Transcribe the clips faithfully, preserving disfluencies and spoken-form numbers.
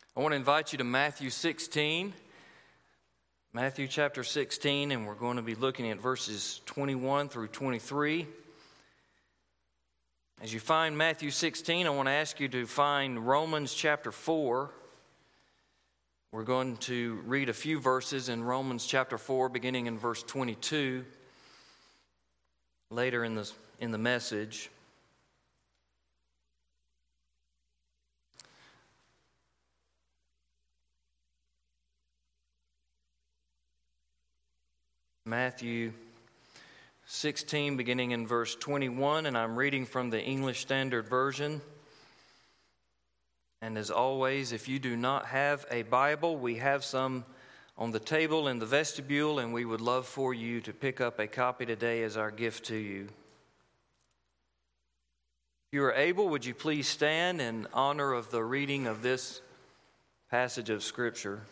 I want to invite you to Matthew sixteen, Matthew chapter sixteen, and we're going to be looking at verses twenty-one through twenty-three. As you find Matthew sixteen, I want to ask you to find Romans chapter four. We're going to read a few verses in Romans chapter four, beginning in verse twenty-two, later in the, in the message. Matthew sixteen, beginning in verse twenty-one, and I'm reading from the English Standard Version. And as always, if you do not have a Bible, we have some on the table in the vestibule, and we would love for you to pick up a copy today as our gift to you. If you are able, would you please stand in honor of the reading of this passage of Scripture?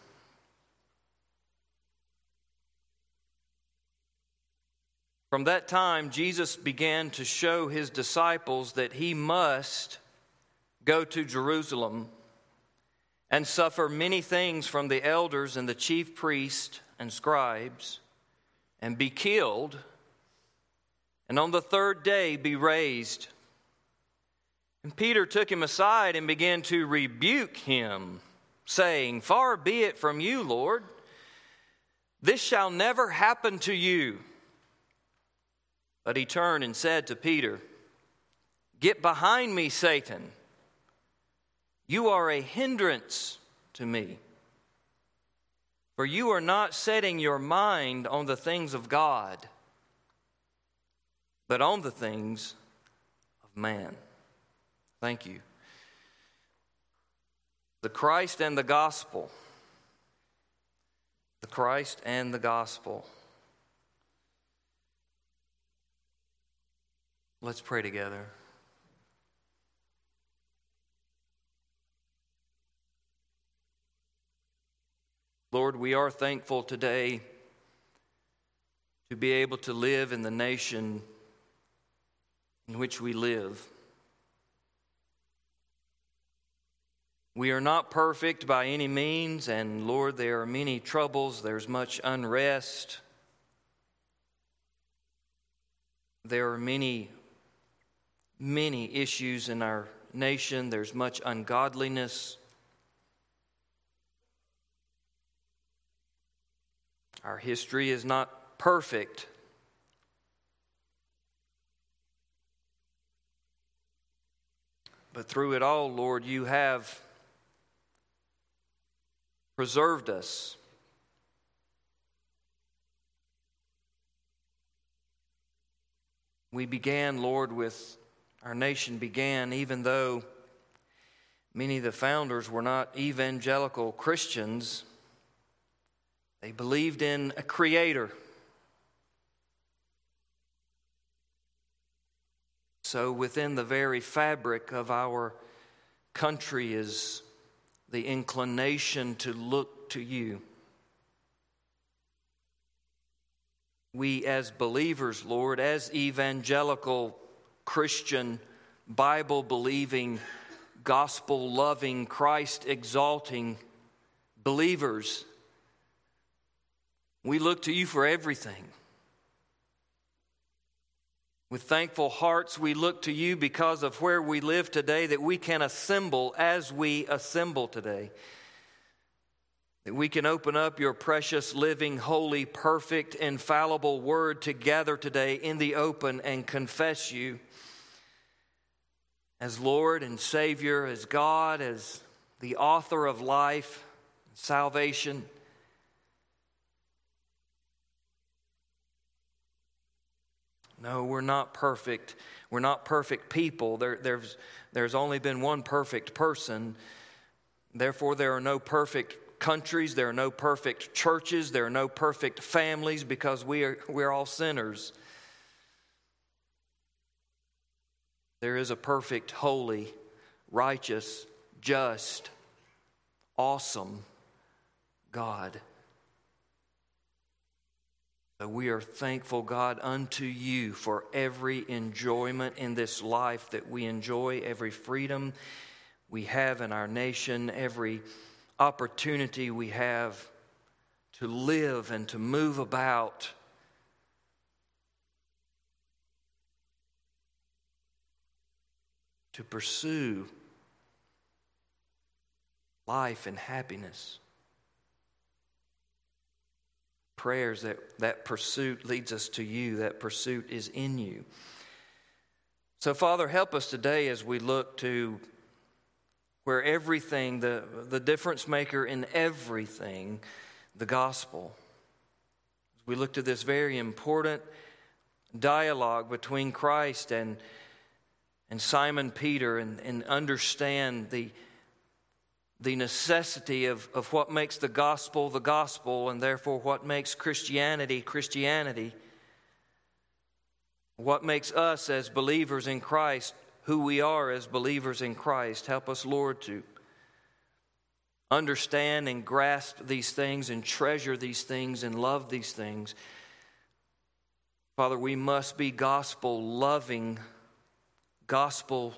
From that time, Jesus began to show his disciples that he must go to Jerusalem and suffer many things from the elders and the chief priests and scribes, and be killed, and on the third day be raised. And Peter took him aside and began to rebuke him, saying, "Far be it from you, Lord. This shall never happen to you." But he turned and said to Peter, "Get behind me, Satan. You are a hindrance to me. For you are not setting your mind on the things of God, but on the things of man." Thank you. The Christ and the gospel. The Christ and the gospel. Let's pray together. Lord, we are thankful today to be able to live in the nation in which we live. We are not perfect by any means, and Lord, there are many troubles, there's much unrest. There are many Many issues in our nation. There's much ungodliness. Our history is not perfect. But through it all, Lord, you have preserved us. We began, Lord, with Our nation began, even though many of the founders were not evangelical Christians, they believed in a creator. So within the very fabric of our country is the inclination to look to you. We as believers, Lord, as evangelical Christian, Bible-believing, gospel-loving, Christ-exalting believers, we look to you for everything. With thankful hearts, we look to you because of where we live today, that we can assemble as we assemble today. That we can open up your precious, living, holy, perfect, infallible word to gather today in the open and confess you as Lord and Savior, as God, as the author of life, salvation. No, we're not perfect. We're not perfect people. There, there's, there's only been one perfect person. Therefore, there are no perfect countries. There are no perfect churches. There are no perfect families, because we are, we're all sinners. There is a perfect, holy, righteous, just, awesome God. So we are thankful, God, unto you for every enjoyment in this life that we enjoy, every freedom we have in our nation, every opportunity we have to live and to move about to pursue life and happiness. Prayers that that pursuit leads us to you, that pursuit is in you. So, Father, help us today as we look to where everything, the, the difference maker in everything, the gospel. We look to this very important dialogue between Christ and, and Simon Peter and, and understand the the necessity of, of what makes the gospel the gospel, and therefore what makes Christianity Christianity. What makes us as believers in Christ who we are as believers in Christ. Help us, Lord, to understand and grasp these things and treasure these things and love these things. Father, we must be gospel-loving, gospel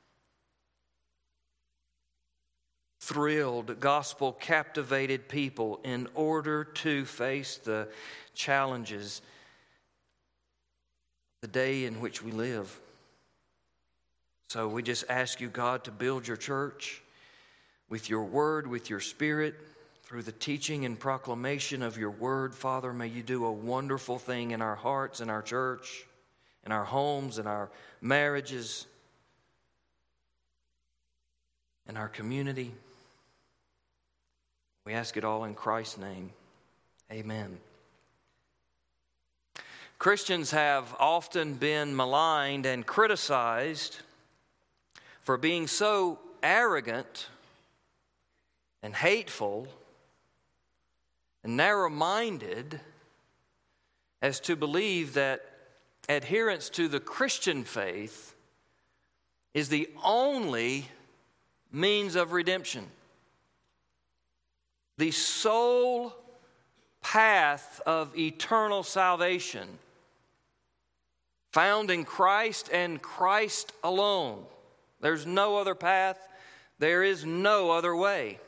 thrilled, gospel-captivated people in order to face the challenges of the day in which we live. So we just ask you, God, to build your church with your word, with your spirit, through the teaching and proclamation of your word. Father, may you do a wonderful thing in our hearts, in our church, in our homes, in our marriages, in our community. We ask it all in Christ's name. Amen. Christians have often been maligned and criticized for being so arrogant and hateful and narrow-minded as to believe that adherence to the Christian faith is the only means of redemption. The sole path of eternal salvation found in Christ and Christ alone. There's no other path. There is no other way.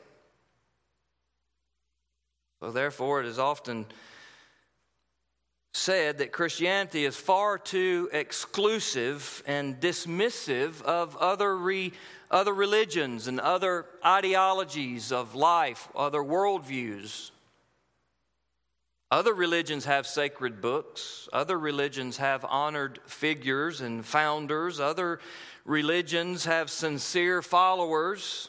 So therefore, it is often said that Christianity is far too exclusive and dismissive of other re, other religions and other ideologies of life, other worldviews. Other religions have sacred books. Other religions have honored figures and founders. Other religions have sincere followers.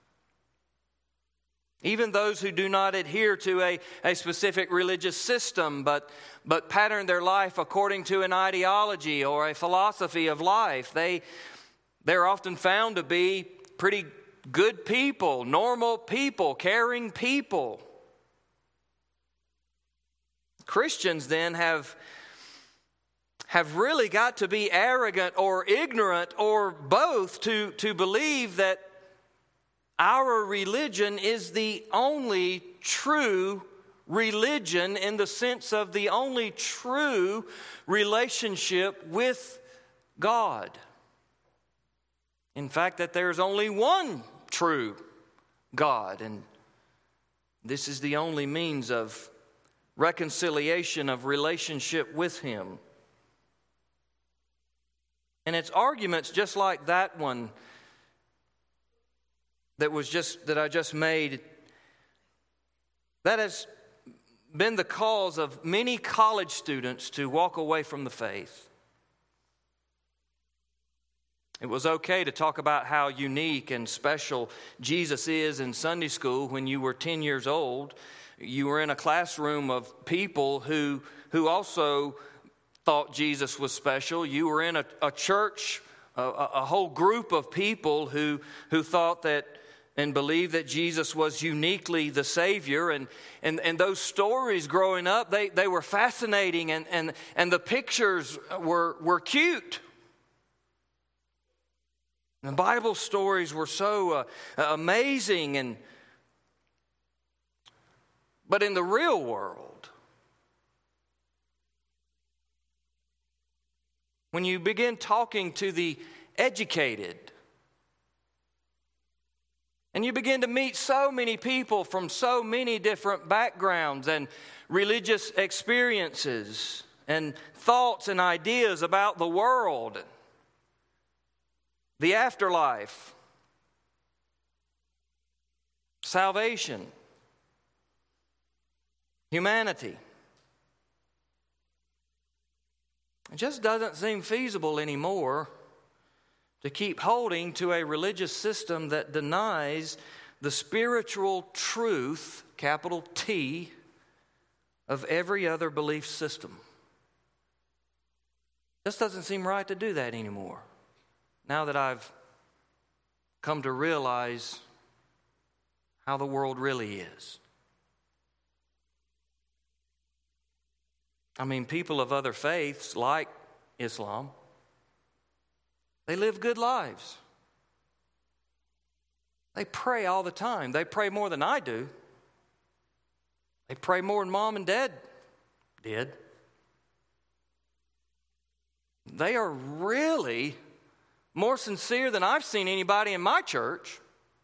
Even those who do not adhere to a, a specific religious system, but, but pattern their life according to an ideology or a philosophy of life, they, they're often found to be pretty good people, normal people, caring people. Christians then have, have really got to be arrogant or ignorant or both to, to believe that our religion is the only true religion in the sense of the only true relationship with God. In fact, that there's only one true God, and this is the only means of reconciliation, of relationship with Him. And it's arguments just like that one that was just that I just made that has been the cause of many college students to walk away from the faith. It was okay to talk about how unique and special Jesus is in Sunday school when you were ten years old. You were in a classroom of people who who also thought Jesus was special. You were in a, a church, a, a whole group of people who who thought that and believed that Jesus was uniquely the Savior. And, and, and those stories growing up, they, they were fascinating, and, and, and the pictures were, were cute. The Bible stories were so uh, amazing. And but in the real world, when you begin talking to the educated And you begin to meet so many people from so many different backgrounds and religious experiences and thoughts and ideas about the world, the afterlife, salvation, humanity. It just doesn't seem feasible anymore to keep holding to a religious system that denies the spiritual truth, capital T, of every other belief system. Just doesn't seem right to do that anymore. Now that I've come to realize how the world really is. I mean, people of other faiths like Islam, they live good lives. They pray all the time. They pray more than I do. They pray more than mom and dad did. They are really more sincere than I've seen anybody in my church.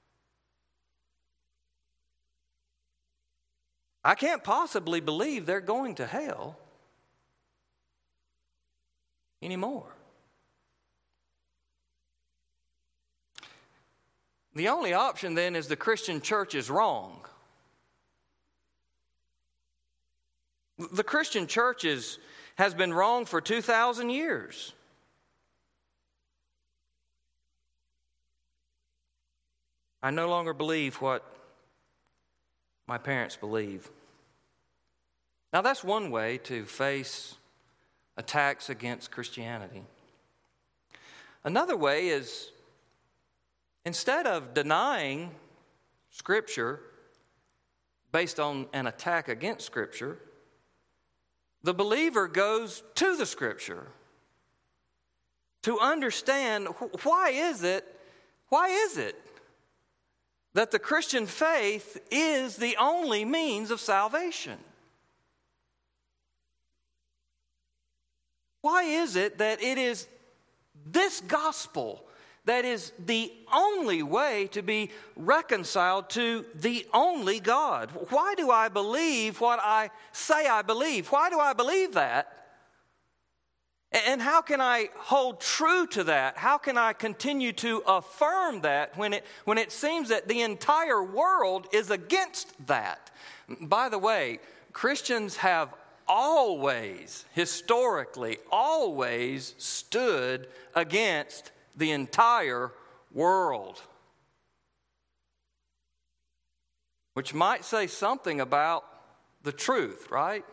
I can't possibly believe they're going to hell anymore. The only option then is the Christian church is wrong. The Christian church is, has been wrong for two thousand years. I no longer believe what my parents believe. Now that's one way to face attacks against Christianity. Another way is, instead of denying Scripture based on an attack against Scripture, the believer goes to the Scripture to understand why is it, why is it that the Christian faith is the only means of salvation? Why is it that it is this gospel that is the only way to be reconciled to the only God? Why do I believe what I say I believe? Why do I believe that? And how can I hold true to that? How can I continue to affirm that when it, when it seems that the entire world is against that? By the way, Christians have always, historically, always stood against the entire world. Which might say something about the truth, right?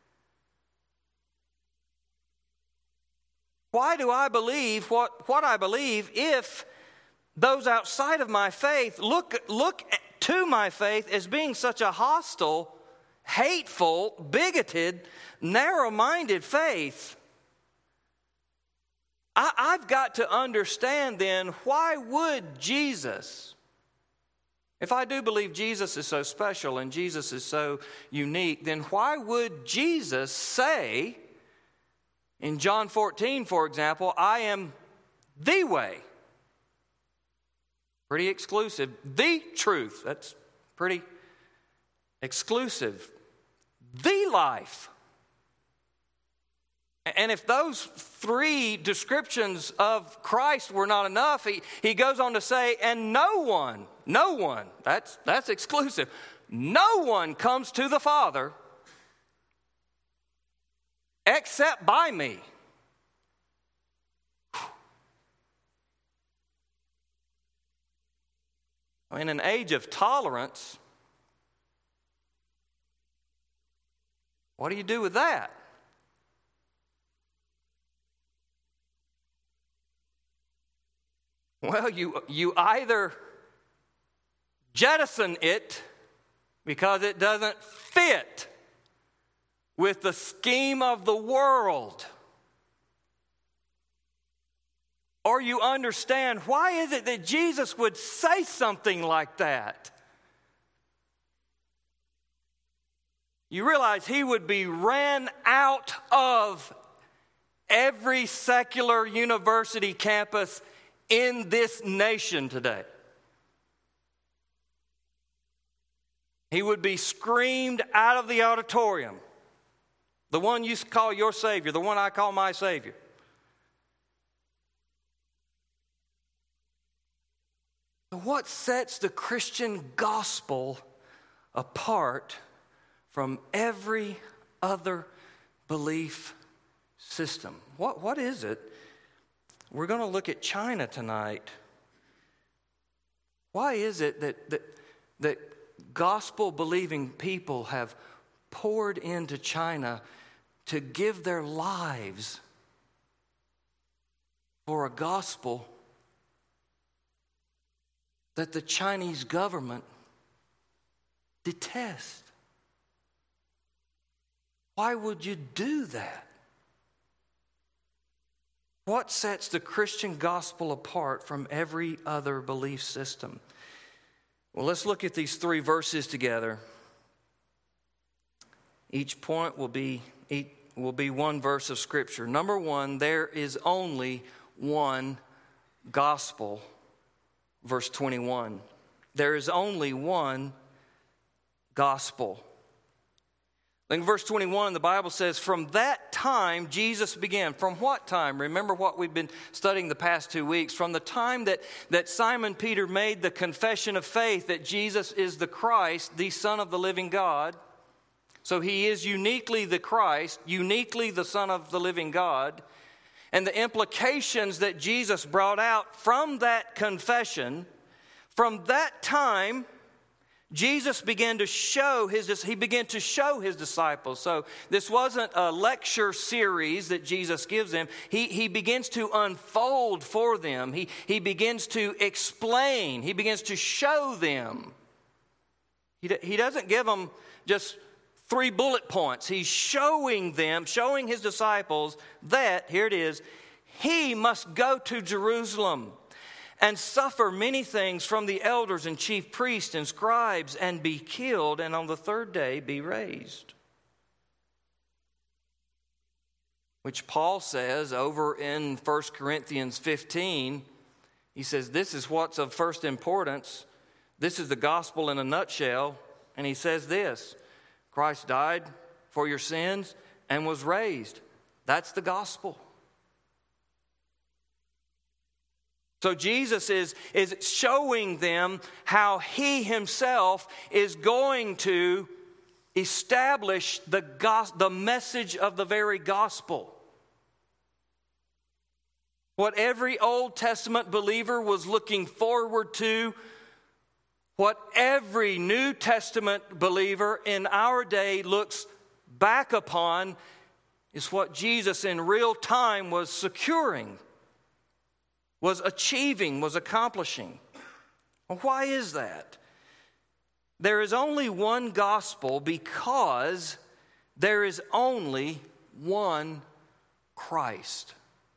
Why do I believe what, what I believe if those outside of my faith look, look to my faith as being such a hostile, hateful, bigoted, narrow-minded faith? I, I've got to understand then, why would Jesus, if I do believe Jesus is so special and Jesus is so unique, then why would Jesus say, in John fourteen, for example, I am the way? Pretty exclusive. The truth. That's pretty exclusive. The life. And if those three descriptions of Christ were not enough, he, he goes on to say, and no one, no one, that's, that's exclusive. No one comes to the Father except by me. In an age of tolerance, what do you do with that? Well, you, you either jettison it because it doesn't fit with the scheme of the world, or you understand why is it that Jesus would say something like that. You realize he would be ran out of every secular university campus in this nation today. he would be screamed out of the auditorium. The one you call your Savior, the one I call my Savior. What sets the Christian gospel apart from every other belief system? What, what is it? We're going to look at China tonight. Why is it that, that, that gospel-believing people have poured into China to give their lives for a gospel that the Chinese government detests? Why would you do that? What sets the Christian gospel apart from every other belief system? Well, let's look at these three verses together. Each point will be, will be one verse of Scripture. Number one, there is only one gospel. Verse twenty-one. There is only one gospel. In verse twenty-one, the Bible says, from that time Jesus began. From what time? Remember what we've been studying the past two weeks. From the time that, that Simon Peter made the confession of faith that Jesus is the Christ, the Son of the living God. So he is uniquely the Christ, uniquely the Son of the living God. And the implications that Jesus brought out from that confession, from that time, Jesus began to show his, he began to show his disciples. So this wasn't a lecture series that Jesus gives them. He, he begins to unfold for them. He, he begins to explain. He begins to show them. He, he doesn't give them just three bullet points. He's showing them, showing his disciples that, here it is, he must go to Jerusalem and suffer many things from the elders and chief priests and scribes and be killed, and on the third day be raised. Which Paul says over in First Corinthians fifteen, he says this is what's of first importance. This is the gospel in a nutshell. And he says this, Christ died for your sins and was raised. That's the gospel. So Jesus is, is showing them how he himself is going to establish the, gos- the message of the very gospel. What every Old Testament believer was looking forward to, what every New Testament believer in our day looks back upon, is what Jesus in real time was securing, was achieving, was accomplishing. Well, why is that? There is only one gospel because there is only one Christ.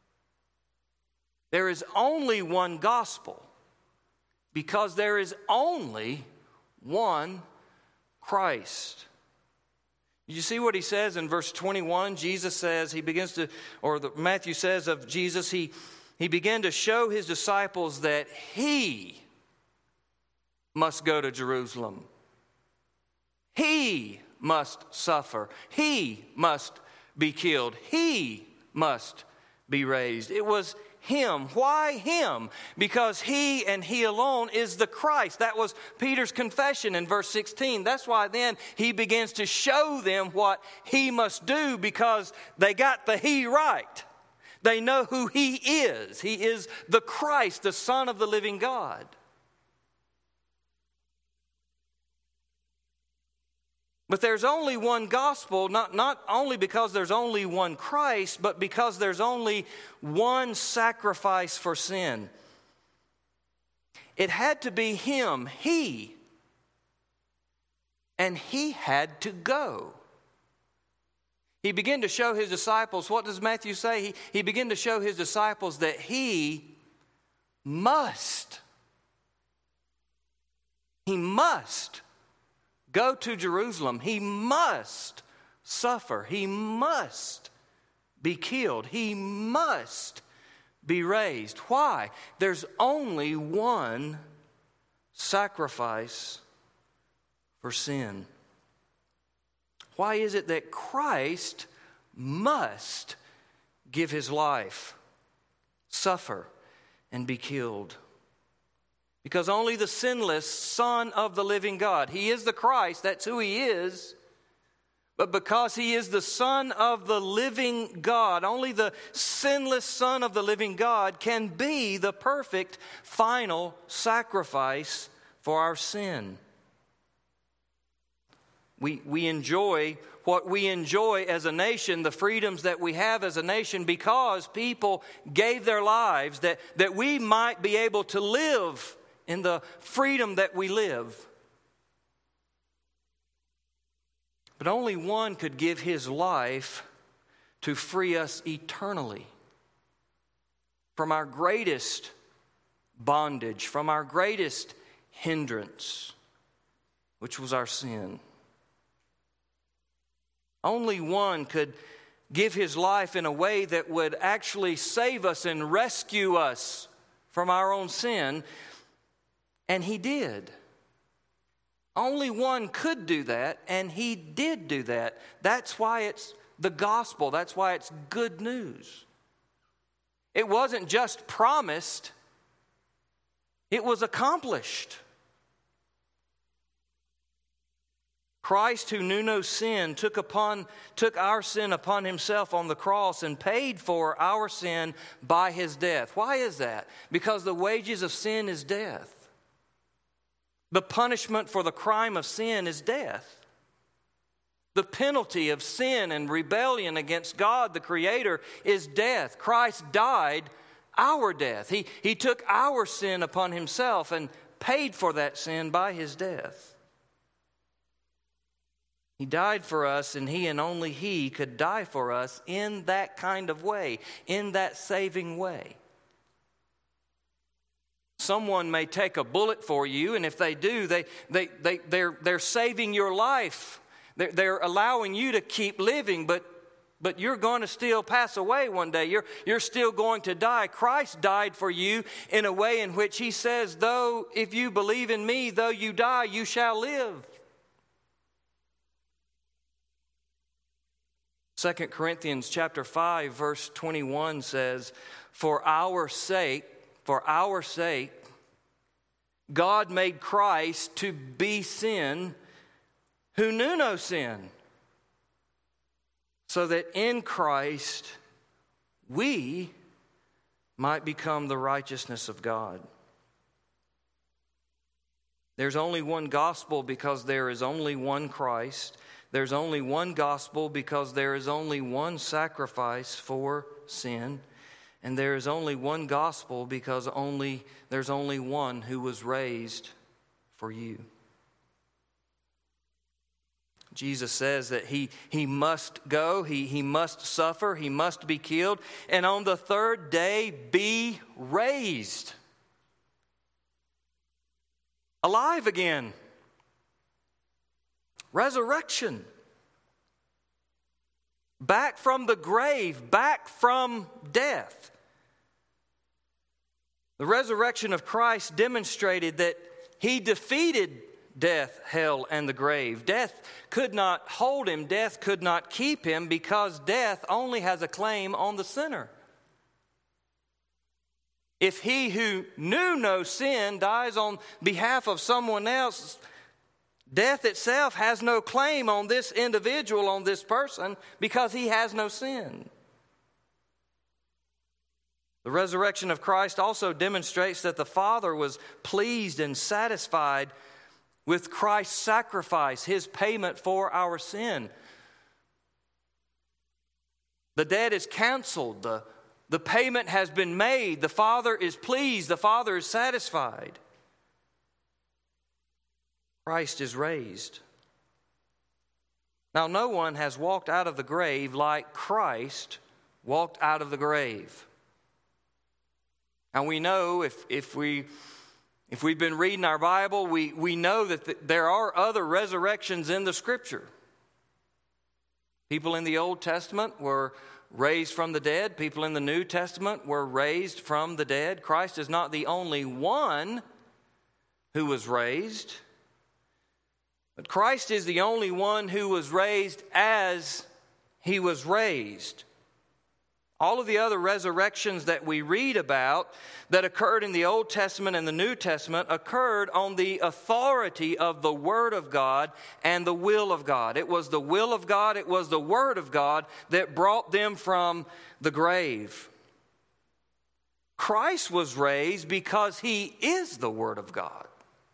There is only one gospel because there is only one Christ. You see what he says in verse twenty-one? Jesus says, he begins to, or the, Matthew says of Jesus, he, he began to show his disciples that he must go to Jerusalem. He must suffer. He must be killed. He must be raised. It was him. Why him? Because he and he alone is the Christ. That was Peter's confession in verse sixteen. That's why then he begins to show them what he must do, because they got the he right. They know who he is. He is the Christ, the Son of the living God. But there's only one gospel, not, not only because there's only one Christ, but because there's only one sacrifice for sin. It had to be him, he, and he had to go. He began to show his disciples, what does Matthew say? He, he began to show his disciples that he must, he must go to Jerusalem. He must suffer. He must be killed. He must be raised. Why? There's only one sacrifice for sin? Why is it that Christ must give his life, suffer, and be killed? Because only the sinless Son of the living God, he is the Christ, that's who he is. But because he is the Son of the living God, only the sinless Son of the living God can be the perfect final sacrifice for our sin. We, we enjoy what we enjoy as a nation, the freedoms that we have as a nation, because people gave their lives that, that we might be able to live in the freedom that we live. But only one could give his life to free us eternally from our greatest bondage, from our greatest hindrance, which was our sin. Only one could give his life in a way that would actually save us and rescue us from our own sin. And he did. Only one could do that, and he did do that. That's why it's the gospel. That's why it's good news. It wasn't just promised, it was accomplished. Christ, who knew no sin, took upon took our sin upon himself on the cross and paid for our sin by his death. Why is that? Because the wages of sin is death. The punishment for the crime of sin is death. The penalty of sin and rebellion against God, the Creator, is death. Christ died our death. He, he took our sin upon himself and paid for that sin by his death. He died for us, and he and only he could die for us in that kind of way, in that saving way. Someone may take a bullet for you, and if they do, they, they, they, they're, they're saving your life. They're, they're allowing you to keep living, but, but you're going to still pass away one day. You're, you're still going to die. Christ died for you in a way in which he says, though if you believe in me, though you die, you shall live. Second Corinthians chapter five, verse twenty-one says, For our sake, for our sake, God made Christ to be sin who knew no sin, so that in Christ we might become the righteousness of God. There's only one gospel because there is only one Christ. There's only one gospel because there is only one sacrifice for sin. And there is only one gospel because only there's only one who was raised for you. Jesus says that he, he must go, he, he must suffer, he must be killed, and on the third day be raised. Alive again. Resurrection. Back from the grave, back from death. The resurrection of Christ demonstrated that he defeated death, hell, and the grave. Death could not hold him. Death could not keep him because death only has a claim on the sinner. If he who knew no sin dies on behalf of someone else, death itself has no claim on this individual, on this person, because he has no sin. The resurrection of Christ also demonstrates that the Father was pleased and satisfied with Christ's sacrifice, his payment for our sin. The debt is canceled. The, the payment has been made. The Father is pleased. The Father is satisfied. Christ is raised. Now, no one has walked out of the grave like Christ walked out of the grave. And we know if, if, we, if we've been reading our Bible, we, we know that th- there are other resurrections in the Scripture. People in the Old Testament were raised from the dead. People in the New Testament were raised from the dead. Christ is not the only one who was raised. But Christ is the only one who was raised as he was raised. All of the other resurrections that we read about that occurred in the Old Testament and the New Testament occurred on the authority of the Word of God and the will of God. It was the will of God, it was the Word of God that brought them from the grave. Christ was raised because he is the Word of God.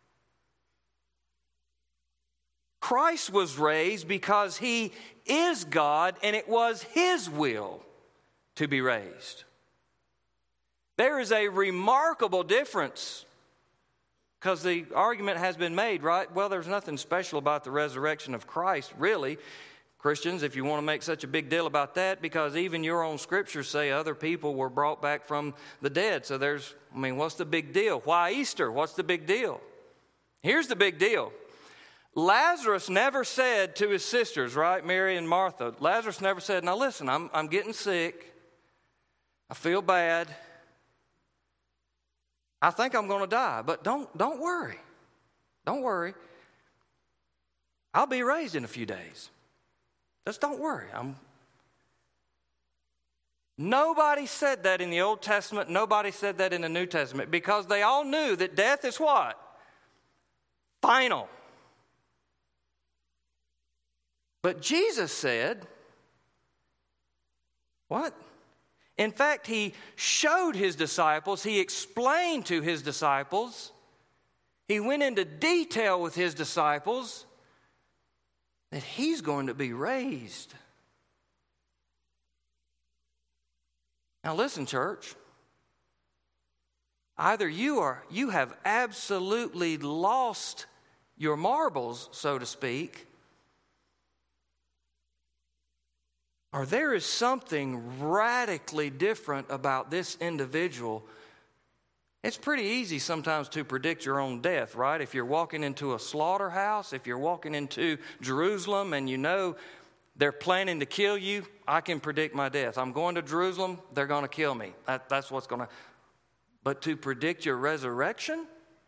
Christ was raised because he is God and it was his will to be raised. There is a remarkable difference because the argument has been made, right? Well, there's nothing special about the resurrection of Christ, really. Christians, if you want to make such a big deal about that, because even your own scriptures say other people were brought back from the dead. So there's, I mean, what's the big deal? Why Easter? What's the big deal? Here's the big deal. Lazarus never said to his sisters, right, Mary and Martha, Lazarus never said, now listen, I'm, I'm getting sick. I feel bad. I think I'm going to die, but don't, don't worry. Don't worry. I'll be raised in a few days. Just don't worry. I'm... Nobody said that in the Old Testament. Nobody said that in the New Testament because they all knew that death is what? Final. But Jesus said, what? In fact, he showed his disciples, he explained to his disciples, he went into detail with his disciples that he's going to be raised. Now listen, church. Either you are you have absolutely lost your marbles, so to speak, or there is something radically different about this individual. It's pretty easy sometimes to predict your own death, right? If you're walking into a slaughterhouse, if you're walking into Jerusalem and you know they're planning to kill you, I can predict my death. I'm going to Jerusalem, they're going to kill me. That, that's what's going to... But to predict your resurrection?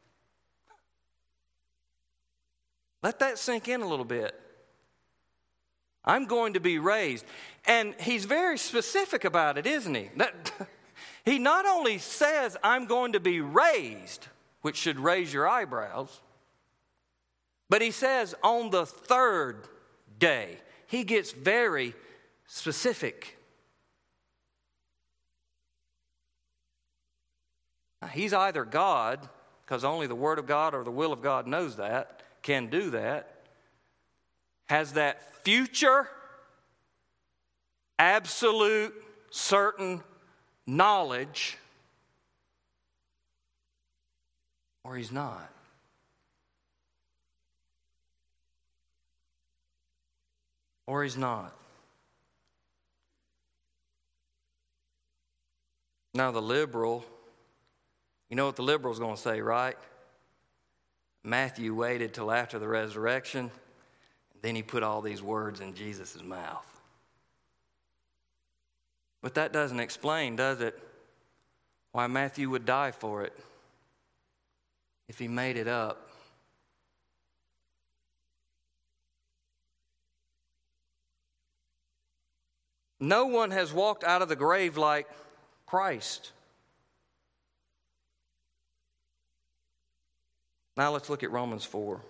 Let that sink in a little bit. I'm going to be raised. And he's very specific about it, isn't he? That, he not only says, I'm going to be raised, which should raise your eyebrows, but he says, on the third day. He gets very specific. Now, he's either God, because only the Word of God or the will of God knows that, can do that, has that future, absolute, certain knowledge, or he's not. Or he's not. Now the liberal, you know what the liberal's going to say, right? Matthew waited till after the resurrection. Then he put all these words in Jesus' mouth. But that doesn't explain, does it, why Matthew would die for it if he made it up. No one has walked out of the grave like Christ. Now let's look at Romans four.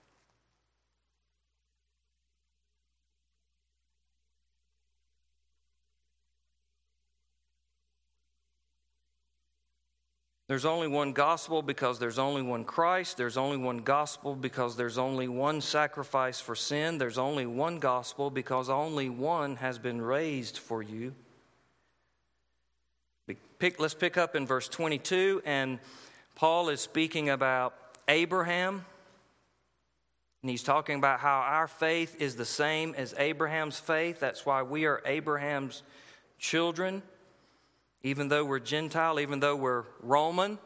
There's only one gospel because there's only one Christ. There's only one gospel because there's only one sacrifice for sin. There's only one gospel because only one has been raised for you. Pick, let's pick up in verse twenty-two, and Paul is speaking about Abraham. And he's talking about how our faith is the same as Abraham's faith. That's why we are Abraham's children. Even though we're Gentile, even though we're Roman,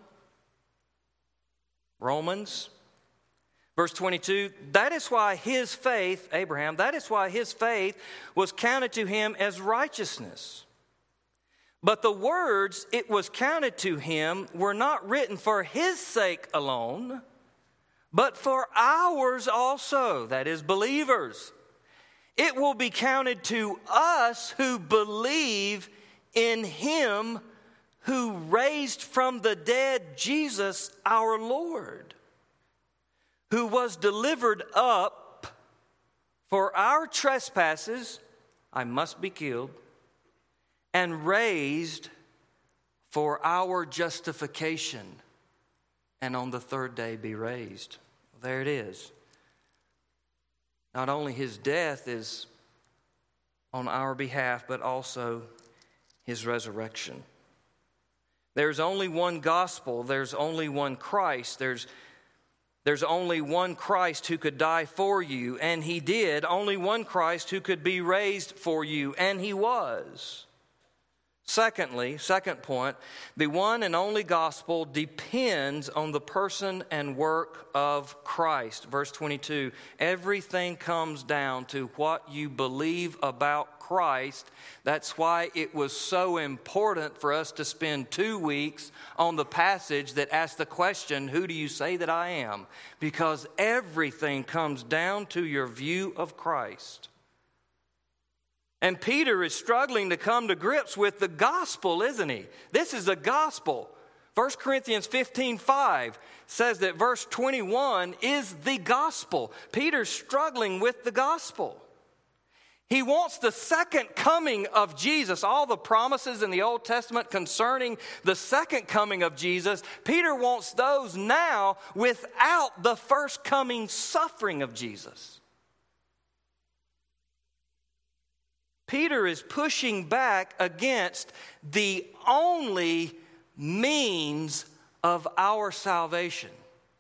Romans. Verse twenty-two, that is why his faith, Abraham, that is why his faith was counted to him as righteousness. But the words it was counted to him were not written for his sake alone, but for ours also, that is, believers. It will be counted to us who believe in him who raised from the dead Jesus our Lord, who was delivered up for our trespasses, I must be killed, and raised for our justification, and on the third day be raised. There it is. Not only his death is on our behalf, but also his resurrection. There's only one gospel. There's only one Christ. There's, there's only one Christ who could die for you, and he did. Only one Christ who could be raised for you, and he was. Secondly, second point, the one and only gospel depends on the person and work of Christ. Verse twenty-two, everything comes down to what you believe about Christ. That's why it was so important for us to spend two weeks on the passage that asks the question, who do you say that I am? Because everything comes down to your view of Christ. And Peter is struggling to come to grips with the gospel, isn't he? This is the gospel. First Corinthians fifteen five says that verse twenty-one is the gospel. Peter's struggling with the gospel. He wants the second coming of Jesus, all the promises in the Old Testament concerning the second coming of Jesus. Peter wants those now without the first coming suffering of Jesus. Peter is pushing back against the only means of our salvation.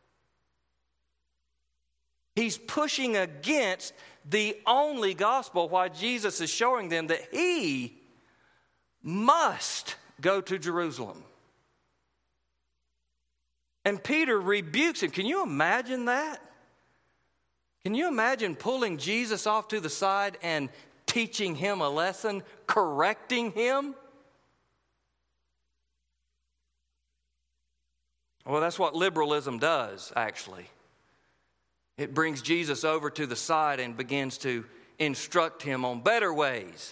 He's pushing against the only gospel, while Jesus is showing them that he must go to Jerusalem. And Peter rebukes him. Can you imagine that? Can you imagine pulling Jesus off to the side and teaching him a lesson, correcting him? Well, that's what liberalism does, actually. It brings Jesus over to the side and begins to instruct him on better ways.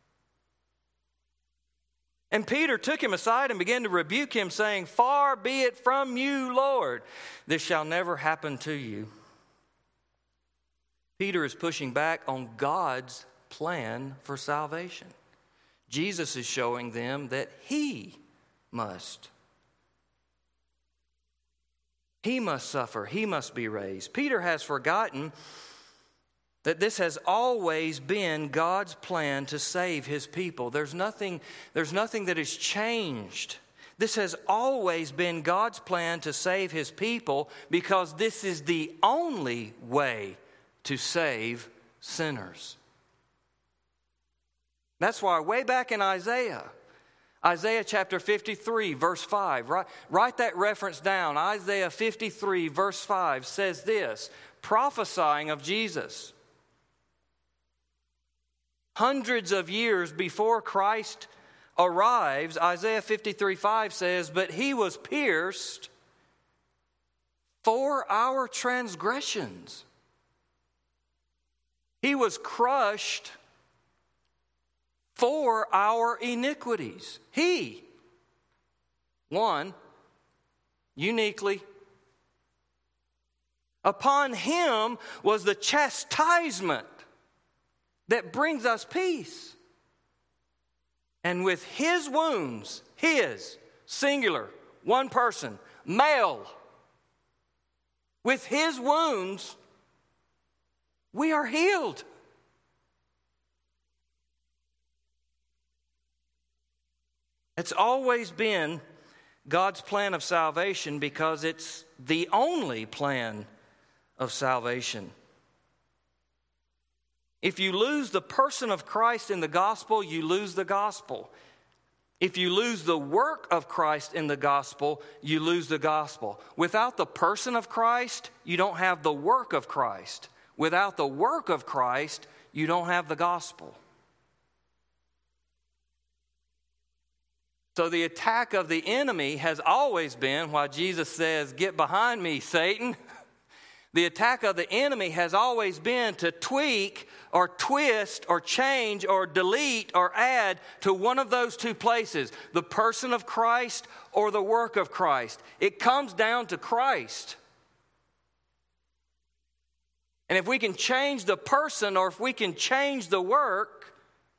And Peter took him aside and began to rebuke him, saying, "Far be it from you, Lord. This shall never happen to you." Peter is pushing back on God's plan for salvation. Jesus is showing them that he must. He must suffer. He must be raised. Peter has forgotten that this has always been God's plan to save his people. There's nothing, there's nothing that has changed. This has always been God's plan to save his people, because this is the only way to save sinners. That's why way back in Isaiah, Isaiah chapter fifty-three, verse five, write, write that reference down. Isaiah fifty-three, verse five says this, prophesying of Jesus. Hundreds of years before Christ arrives, Isaiah fifty-three, five says, "But he was pierced for our transgressions. He was crushed for our iniquities." He, one, uniquely, upon him was the chastisement that brings us peace. And with his wounds, his, singular, one person, male, with his wounds, we are healed. It's always been God's plan of salvation, because it's the only plan of salvation. If you lose the person of Christ in the gospel, you lose the gospel. If you lose the work of Christ in the gospel, you lose the gospel. Without the person of Christ, you don't have the work of Christ. Without the work of Christ, you don't have the gospel. So the attack of the enemy has always been, while Jesus says, "Get behind me, Satan," The attack of the enemy has always been to tweak or twist or change or delete or add to one of those two places, the person of Christ or the work of Christ. It comes down to Christ. And if we can change the person or if we can change the work,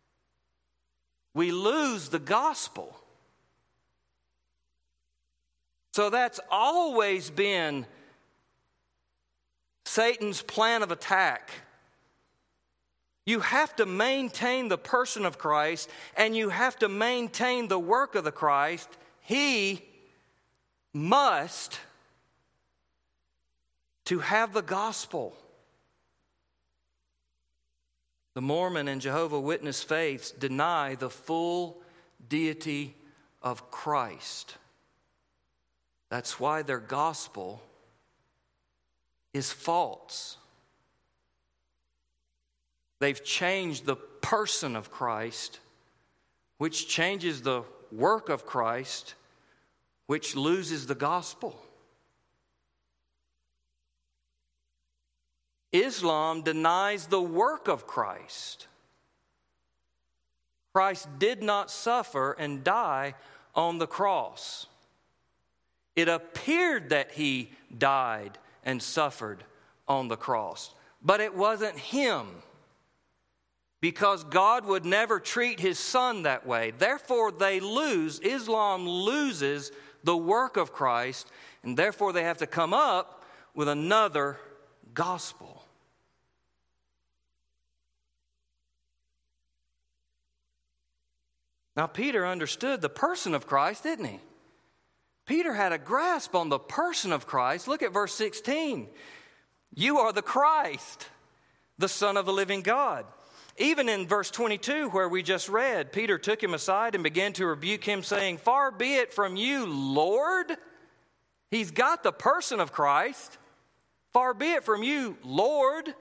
we lose the gospel. So that's always been Satan's plan of attack. You have to maintain the person of Christ and you have to maintain the work of the Christ. He must to have the gospel. The Mormon and Jehovah's Witness faiths deny the full deity of Christ. That's why their gospel is false. They've changed the person of Christ, which changes the work of Christ, which loses the gospel. Islam denies the work of Christ. Christ did not suffer and die on the cross. It appeared that he died and suffered on the cross, but it wasn't him, because God would never treat his son that way. Therefore, they lose, Islam loses the work of Christ, and therefore they have to come up with another gospel. Now, Peter understood the person of Christ, didn't he? Peter had a grasp on the person of Christ. Look at verse sixteen. You are the Christ, the Son of the living God. Even in verse twenty-two, where we just read, Peter took him aside and began to rebuke him, saying, Far be it from you, Lord. He's got the person of Christ. Far be it from you, Lord.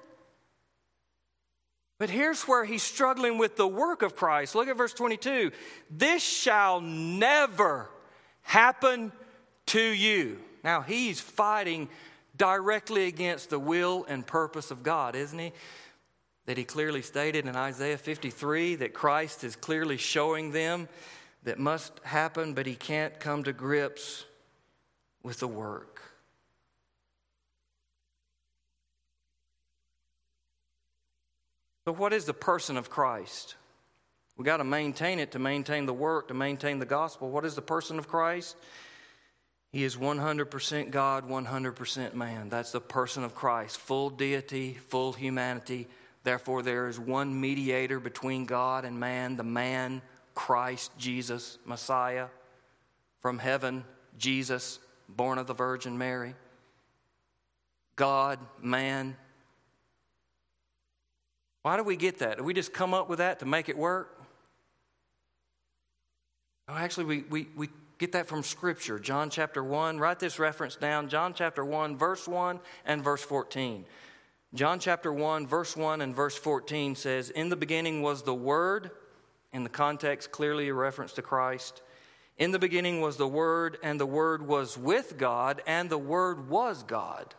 But here's where he's struggling with the work of Christ. Look at verse twenty-two. This shall never happen to you. Now, he's fighting directly against the will and purpose of God, isn't he? That he clearly stated in Isaiah fifty-three that Christ is clearly showing them that must happen, but he can't come to grips with the work. So what is the person of Christ? We got to maintain it to maintain the work, to maintain the gospel. What is the person of Christ? He is one hundred percent God, one hundred percent man. That's the person of Christ. Full deity, full humanity. Therefore, there is one mediator between God and man, the man, Christ, Jesus, Messiah. From heaven, Jesus, born of the Virgin Mary. God, man. Why do we get that? Do we just come up with that to make it work? No, actually, we, we, we get that from Scripture. John chapter one, write this reference down. John chapter one, verse one and verse fourteen. John chapter one, verse one and verse fourteen says, In the beginning was the Word, in the context clearly a reference to Christ. In the beginning was the Word, and the Word was with God, and the Word was God.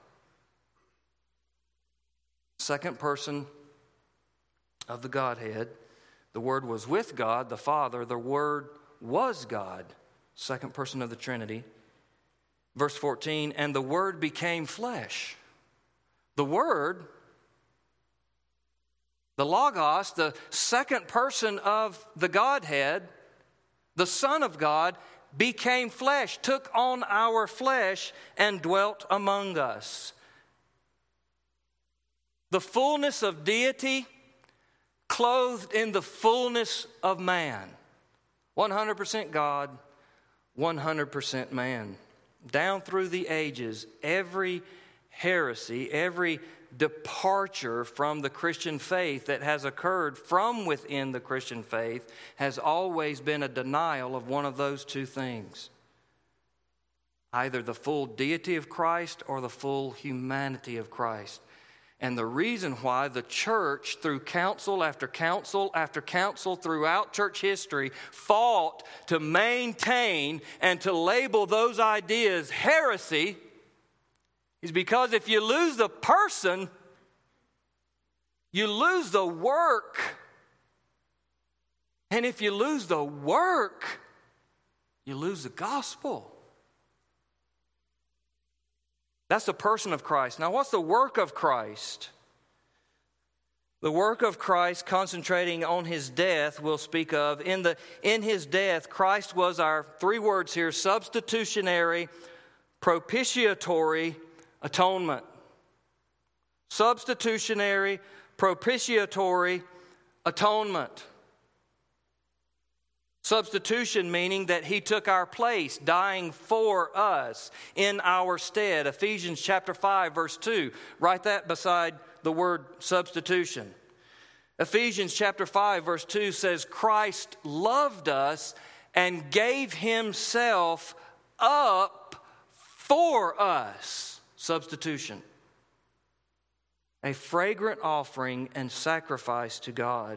Second person of the Godhead. The Word was with God, the Father. The Word was God. Second person of the Trinity. Verse fourteen, and the Word became flesh. The Word, the Logos, the second person of the Godhead, the Son of God, became flesh, took on our flesh, and dwelt among us. The fullness of deity clothed in the fullness of man. one hundred percent God, one hundred percent man. Down through the ages, every heresy, every departure from the Christian faith that has occurred from within the Christian faith has always been a denial of one of those two things. Either the full deity of Christ or the full humanity of Christ. And the reason why the church, through council after council after council throughout church history, fought to maintain and to label those ideas heresy is because if you lose the person, you lose the work. And if you lose the work, you lose the gospel. That's the person of Christ. Now, what's the work of Christ? The work of Christ, concentrating on his death, we'll speak of. In the in his death, Christ was our, three words here, substitutionary, propitiatory atonement. Substitutionary, propitiatory atonement. Substitution meaning that he took our place, dying for us in our stead. Ephesians chapter five, verse two. Write that beside the word substitution. Ephesians chapter five, verse two says, Christ loved us and gave himself up for us. Substitution. A fragrant offering and sacrifice to God.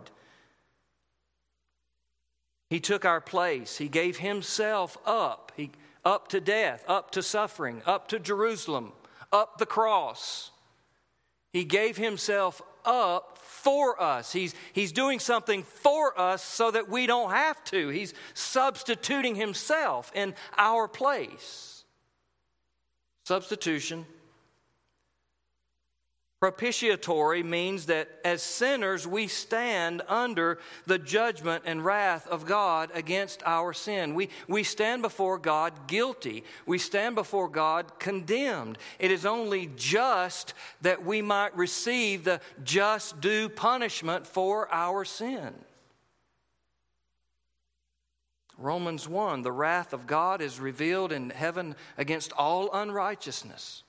He took our place. He gave himself up. He, up to death, up to suffering, up to Jerusalem, up the cross. He gave himself up for us. He's, he's doing something for us so that we don't have to. He's substituting himself in our place. Substitution. Propitiatory means that as sinners we stand under the judgment and wrath of God against our sin. We, we stand before God guilty. We stand before God condemned. It is only just that we might receive the just due punishment for our sin. Romans one, the wrath of God is revealed in heaven against all unrighteousness.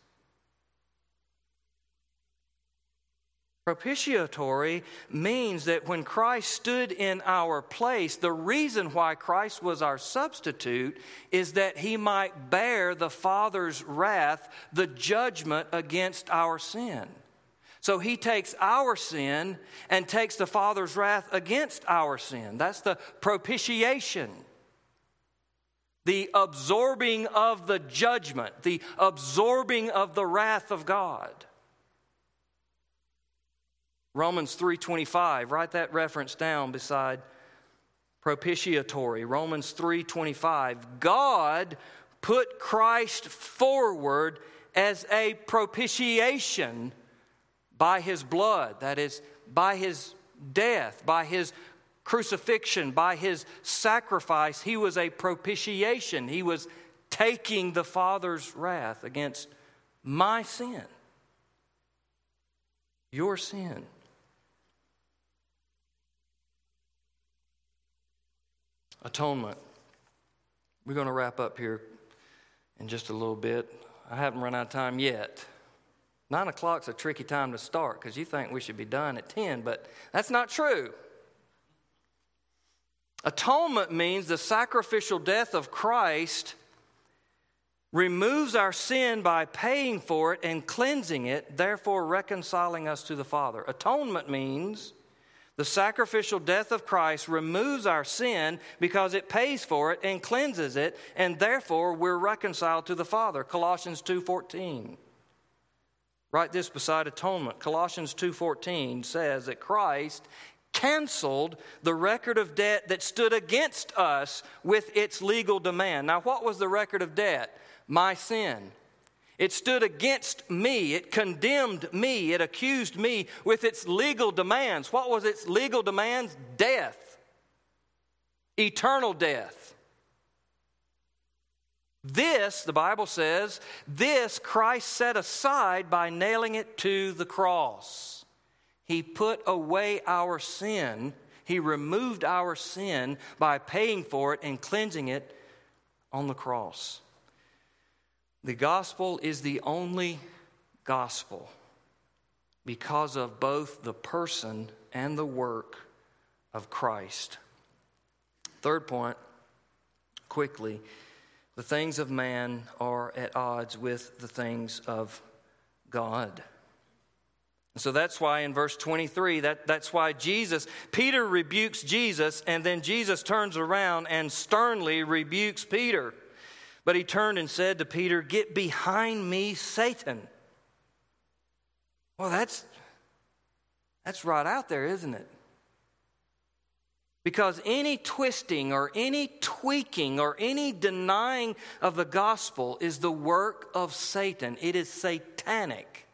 Propitiatory means that when Christ stood in our place, the reason why Christ was our substitute is that he might bear the Father's wrath, the judgment against our sin. So he takes our sin and takes the Father's wrath against our sin. That's the propitiation. The absorbing of the judgment, the absorbing of the wrath of God. Romans three twenty-five, write that reference down beside propitiatory. Romans three twenty-five, God put Christ forward as a propitiation by his blood, that is, by his death, by his crucifixion, by his sacrifice. He was a propitiation. He was taking the Father's wrath against my sin, your sin. Atonement. We're going to wrap up here in just a little bit. I haven't run out of time yet. Nine o'clock's a tricky time to start because you think we should be done at ten, but that's not true. Atonement means the sacrificial death of Christ removes our sin by paying for it and cleansing it, therefore reconciling us to the Father. Atonement means the sacrificial death of Christ removes our sin because it pays for it and cleanses it, and therefore we're reconciled to the Father. Colossians two fourteen. Write this beside atonement. Colossians two fourteen says that Christ canceled the record of debt that stood against us with its legal demand. Now, what was the record of debt? My sin. It stood against me. It condemned me. It accused me with its legal demands. What was its legal demands? Death. Eternal death. This, the Bible says, this Christ set aside by nailing it to the cross. He put away our sin. He removed our sin by paying for it and cleansing it on the cross. The gospel is the only gospel because of both the person and the work of Christ. Third point, quickly, the things of man are at odds with the things of God. So that's why in verse twenty-three, that, that's why Jesus, Peter rebukes Jesus, and then Jesus turns around and sternly rebukes Peter. But he turned and said to Peter, "Get behind me, Satan. Well, that's, that's right out there, isn't it? Because any twisting or any tweaking or any denying of the gospel is the work of Satan. It is satanic.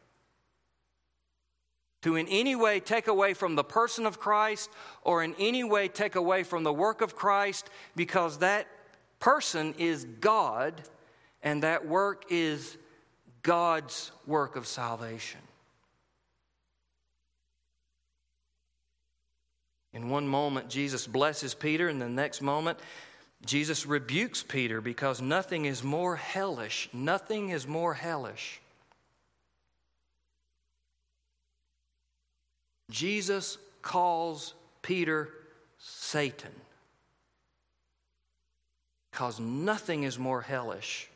To in any way take away from the person of Christ or in any way take away from the work of Christ, because that person is God and that work is God's work of salvation. In one moment, Jesus blesses Peter, and the next moment, Jesus rebukes Peter, because nothing is more hellish. Nothing is more hellish. Jesus calls Peter Satan, because nothing is more hellish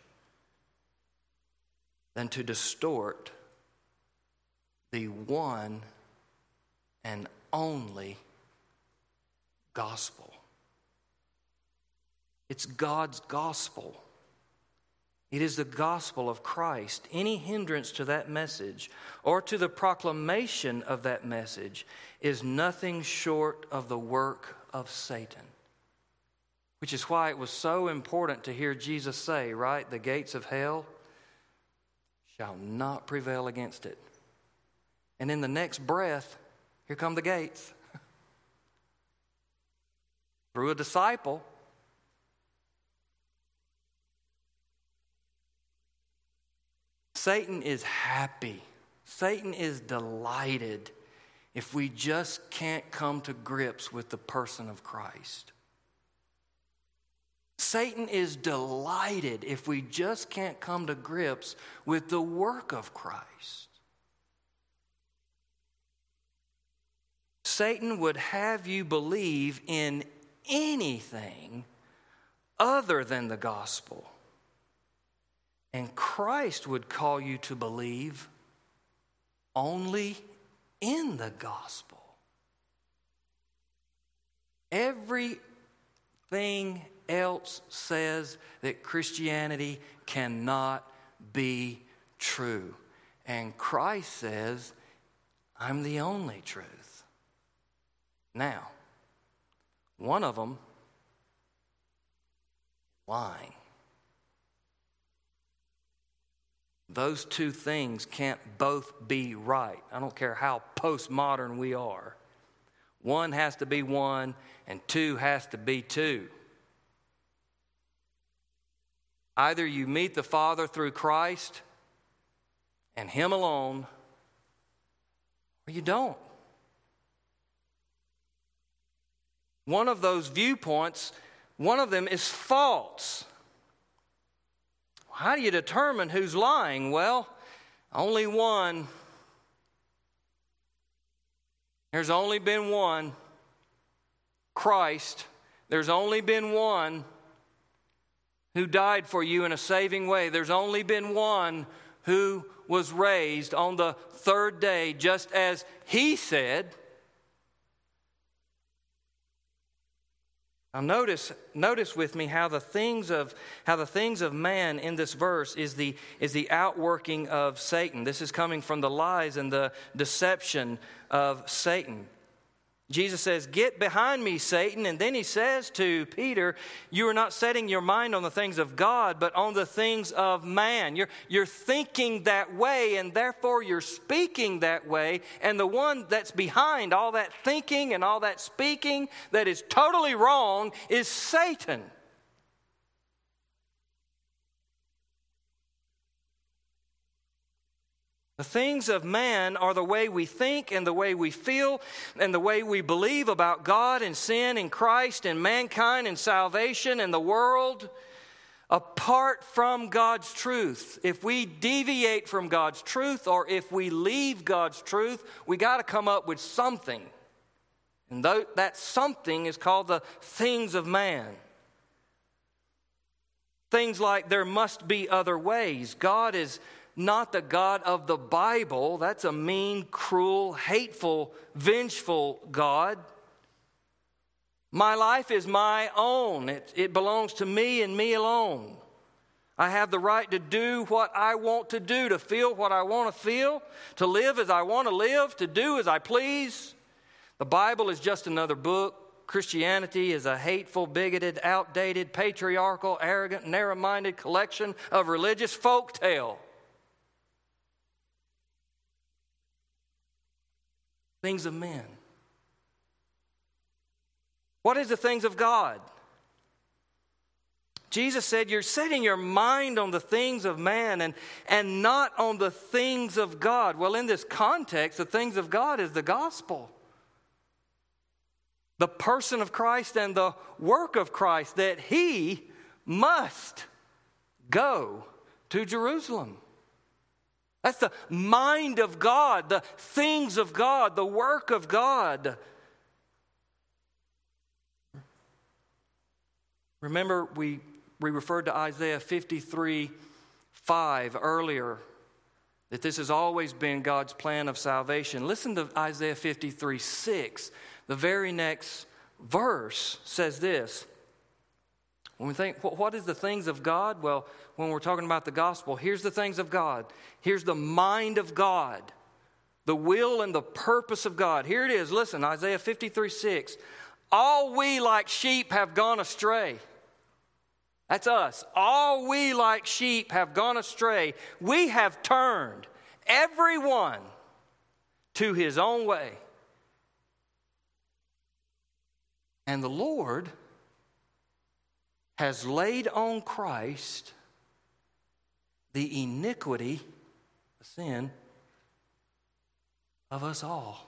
than to distort the one and only gospel. It's God's gospel. It is the gospel of Christ. Any hindrance to that message or to the proclamation of that message is nothing short of the work of Satan. Which is why it was so important to hear Jesus say, right, the gates of hell shall not prevail against it. And in the next breath, here come the gates. Through a disciple. Satan is happy. Satan is delighted if we just can't come to grips with the person of Christ. Satan is delighted if we just can't come to grips with the work of Christ. Satan would have you believe in anything other than the gospel. And Christ would call you to believe only in the gospel. Everything else says that Christianity cannot be true. And Christ says, I'm the only truth. Now, one of them, lying. Those two things can't both be right. I don't care how postmodern we are. One has to be one, and two has to be two. Either you meet the Father through Christ and Him alone, or you don't. One of those viewpoints, one of them is false. How do you determine who's lying? Well, only one. There's only been one. Christ. There's only been one who died for you in a saving way. There's only been one who was raised on the third day, just as He said. Now notice, notice with me how the things of how the things of man in this verse is the is the outworking of Satan. This is coming from the lies and the deception of Satan. Jesus says, "Get behind me, Satan." And then He says to Peter, "You are not setting your mind on the things of God, but on the things of man." You're, you're thinking that way, and therefore you're speaking that way. And the one that's behind all that thinking and all that speaking that is totally wrong is Satan. The things of man are the way we think and the way we feel and the way we believe about God and sin and Christ and mankind and salvation and the world, apart from God's truth. If we deviate from God's truth, or if we leave God's truth, we got to come up with something. And that something is called the things of man. Things like there must be other ways. God is not the God of the Bible. That's a mean, cruel, hateful, vengeful God. My life is my own. It, it belongs to me and me alone. I have the right to do what I want to do, to feel what I want to feel, to live as I want to live, to do as I please. The Bible is just another book. Christianity is a hateful, bigoted, outdated, patriarchal, arrogant, narrow-minded collection of religious folk tale. Things of men. What is the things of God? Jesus said, you're setting your mind on the things of man and, and not on the things of God. Well, in this context, the things of God is the gospel. The person of Christ and the work of Christ, that he must go to Jerusalem. That's the mind of God, the things of God, the work of God. Remember, we, we referred to Isaiah fifty-three five earlier, that this has always been God's plan of salvation. Listen to Isaiah fifty-three six. The very next verse says this. When we think, what is the things of God? Well, when we're talking about the gospel, here's the things of God. Here's the mind of God, the will and the purpose of God. Here it is. Listen, Isaiah fifty-three six. All we like sheep have gone astray. That's us. All we like sheep have gone astray. We have turned everyone to his own way. And the Lord has laid on Christ the iniquity, the sin of us all.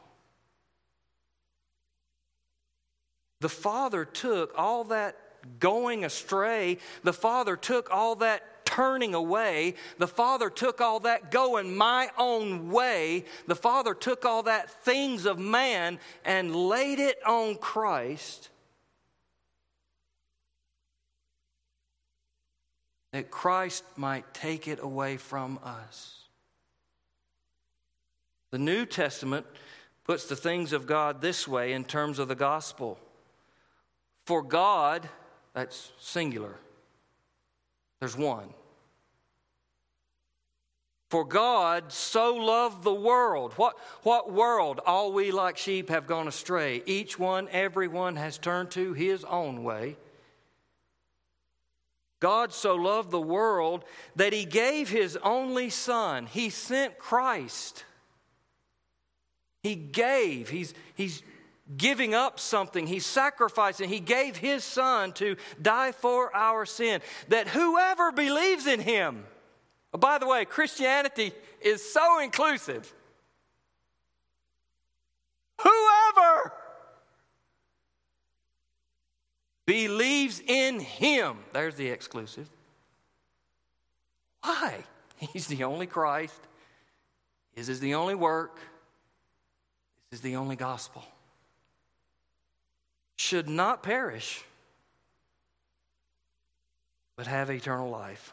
The Father took all that going astray. The Father took all that turning away. The Father took all that going my own way. The Father took all that things of man and laid it on Christ, that Christ might take it away from us. The New Testament puts the things of God this way in terms of the gospel. For God, that's singular. There's one. For God so loved the world. What, what world? All we like sheep have gone astray. Each one, everyone has turned to his own way. God so loved the world that he gave his only Son. He sent Christ. He gave. He's, he's giving up something. He's sacrificing. He gave his Son to die for our sin. That whoever believes in him. Oh, by the way, Christianity is so inclusive. Whoever believes in him. There's the exclusive. Why? He's the only Christ. His is the only work. This is the only gospel. Should not perish, but have eternal life.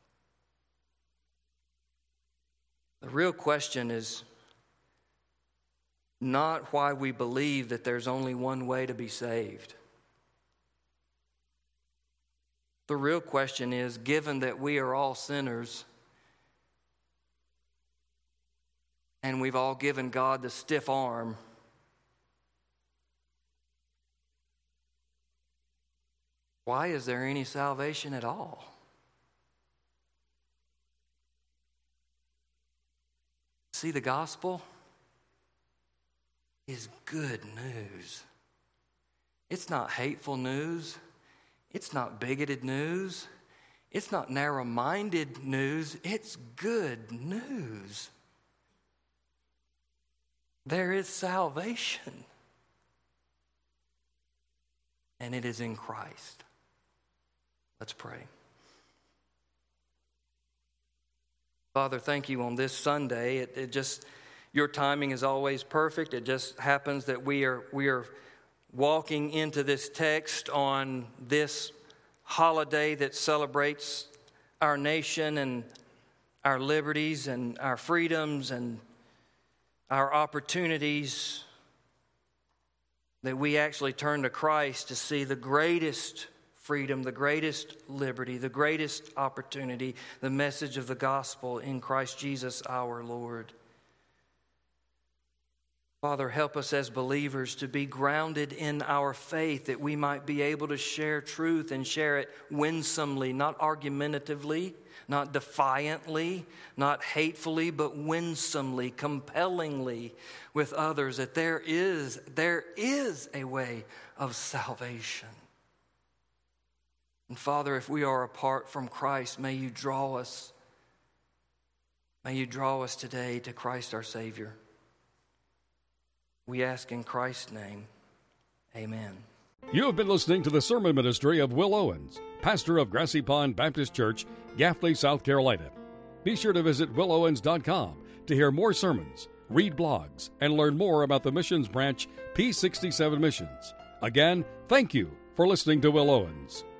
The real question is not why we believe that there's only one way to be saved. The real question is, given that we are all sinners and we've all given God the stiff arm, why is there any salvation at all? See, the gospel is good news. It's not hateful news. It's not bigoted news. It's not narrow-minded news. It's good news. There is salvation. And it is in Christ. Let's pray. Father, thank you on this Sunday. It, it just, your timing is always perfect. It just happens that we are we are walking into this text on this holiday that celebrates our nation and our liberties and our freedoms and our opportunities, that we actually turn to Christ to see the greatest freedom, the greatest liberty, the greatest opportunity, the message of the gospel in Christ Jesus our Lord. Father, help us as believers to be grounded in our faith, that we might be able to share truth and share it winsomely, not argumentatively, not defiantly, not hatefully, but winsomely, compellingly with others, that there is, there is a way of salvation. And Father, if we are apart from Christ, may you draw us, may you draw us today to Christ our Savior. We ask in Christ's name, amen. You have been listening to the sermon ministry of Will Owens, pastor of Grassy Pond Baptist Church, Gaffney, South Carolina. Be sure to visit will owens dot com to hear more sermons, read blogs, and learn more about the missions branch P sixty-seven Missions. Again, thank you for listening to Will Owens.